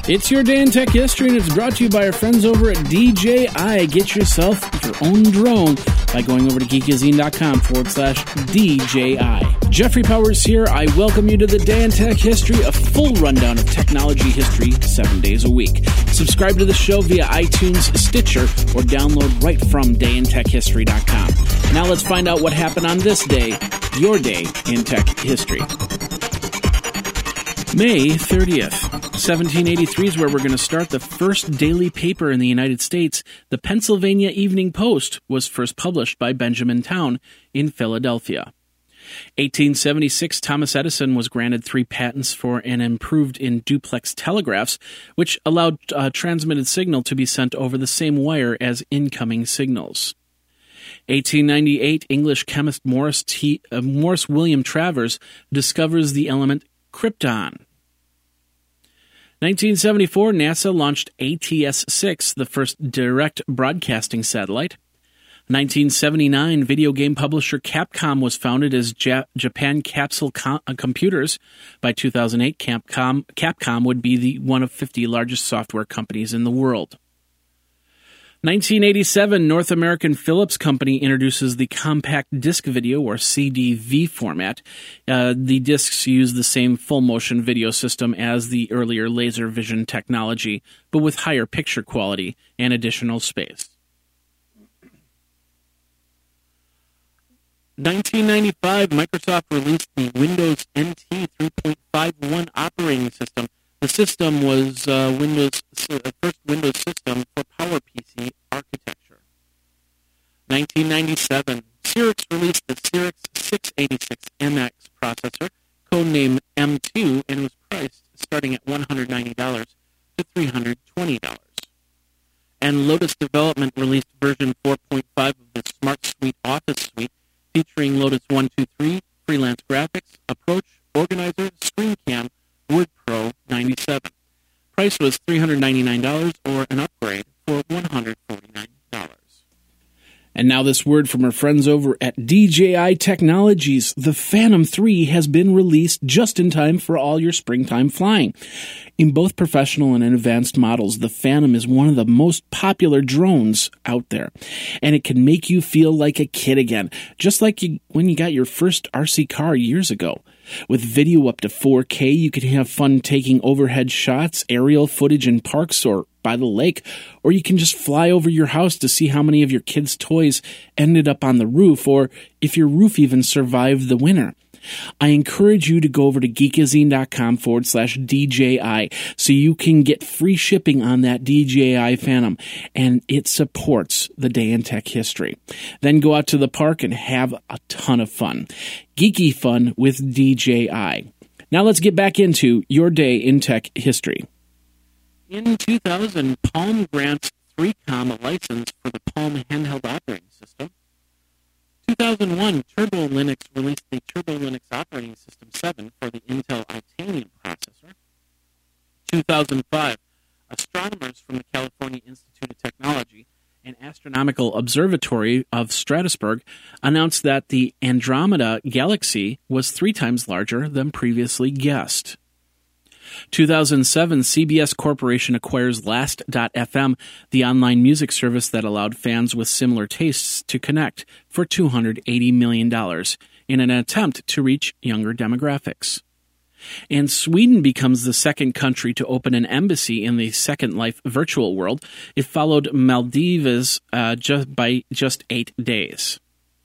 It's your day in tech history, and it's brought to you by our friends over at DJI. Get yourself your own drone by going over to geekazine.com/DJI. Jeffrey Powers here. I welcome you to the Day in Tech History, a full rundown of technology history 7 days a week. Subscribe to the show via iTunes, Stitcher, or download right from dayintechhistory.com. Now let's find out what happened on this day, your day in tech history. May 30th, 1783 is where we're going to start. The first daily paper in the United States, the Pennsylvania Evening Post, was first published by Benjamin Town in Philadelphia. 1876, Thomas Edison was granted 3 patents for an improved in duplex telegraphs, which allowed transmitted signal to be sent over the same wire as incoming signals. 1898, English chemist Morris William Travers discovers the element krypton. 1974, NASA launched ATS-6, the first direct broadcasting satellite. 1979, video game publisher Capcom was founded as Japan Capsule Computers. By 2008, Capcom would be one of 50 largest software companies in the world. 1987, North American Philips Company introduces the compact disc video, or CDV format. The discs use the same full-motion video system as the earlier laser vision technology, but with higher picture quality and additional space. 1995, Microsoft released the Windows NT 3.51 operating system. The system was the first Windows system for PowerPC architecture. 1997, Xerox released the Xerox 686MX processor, codenamed M2, and was priced starting at $190 to $320. And Lotus Development released version 4.5 of the Smart Suite Office Suite, featuring Lotus 123, Freelance Graphics, Approach, Organizer, ScreenCam, WordPro 97. Price was $399 or an upgrade for $149. And now this word from our friends over at DJI Technologies. The Phantom 3 has been released just in time for all your springtime flying. In both professional and advanced models, the Phantom is one of the most popular drones out there. And it can make you feel like a kid again, just like when you got your first RC car years ago. With video up to 4K, you can have fun taking overhead shots, aerial footage in parks or by the lake, or you can just fly over your house to see how many of your kids' toys ended up on the roof, or if your roof even survived the winter. I encourage you to go over to geekazine.com/DJI so you can get free shipping on that DJI Phantom, and it supports the Day in Tech History. Then go out to the park and have a ton of fun. Geeky fun with DJI. Now let's get back into your Day in Tech History. In 2000, Palm grants 3Com a license for the Palm handheld operating system. 2001, Turbo Linux released the Turbo Linux Operating System 7 for the Intel Itanium processor. 2005, astronomers from the California Institute of Technology and Astronomical Observatory of Strasbourg announced that the Andromeda Galaxy was 3 times larger than previously guessed. 2007, CBS Corporation acquires Last.fm, the online music service that allowed fans with similar tastes to connect, for $280 million in an attempt to reach younger demographics. And Sweden becomes the second country to open an embassy in the Second Life virtual world. It followed Maldives by just 8 days.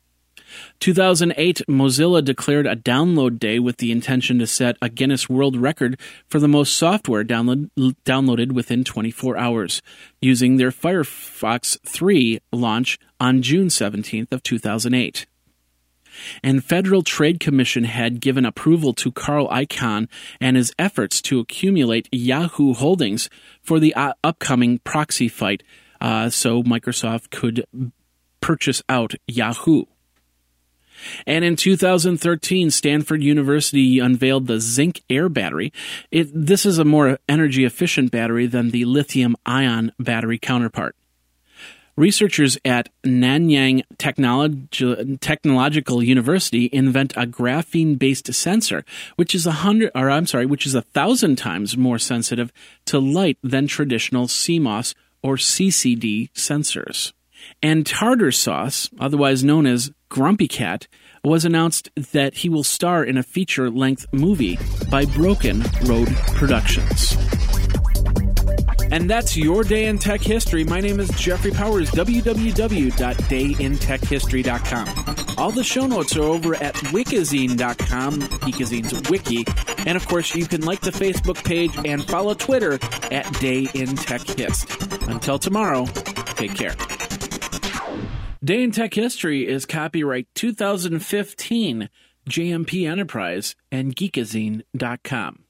2008, Mozilla declared a download day with the intention to set a Guinness World Record for the most software downloaded within 24 hours, using their Firefox 3 launch on June 17th of 2008. And Federal Trade Commission had given approval to Carl Icahn and his efforts to accumulate Yahoo holdings for the upcoming proxy fight, so Microsoft could purchase out Yahoo. And in 2013, Stanford University unveiled the Zinc Air battery. This is a more energy-efficient battery than the lithium-ion battery counterpart. Researchers at Nanyang Technological University invent a graphene-based sensor, which is 1,000 times more sensitive to light than traditional CMOS or CCD sensors. And Tartar Sauce, otherwise known as Grumpy Cat, was announced that he will star in a feature-length movie by Broken Road Productions. And that's your Day in Tech History. My name is Jeffrey Powers, www.dayintechhistory.com. All the show notes are over at wikizine.com, Geekazine's wiki. And, of course, you can like the Facebook page and follow Twitter at Day in Tech Hist. Until tomorrow, take care. Day in Tech History is copyright 2015, JMP Enterprise and Geekazine.com.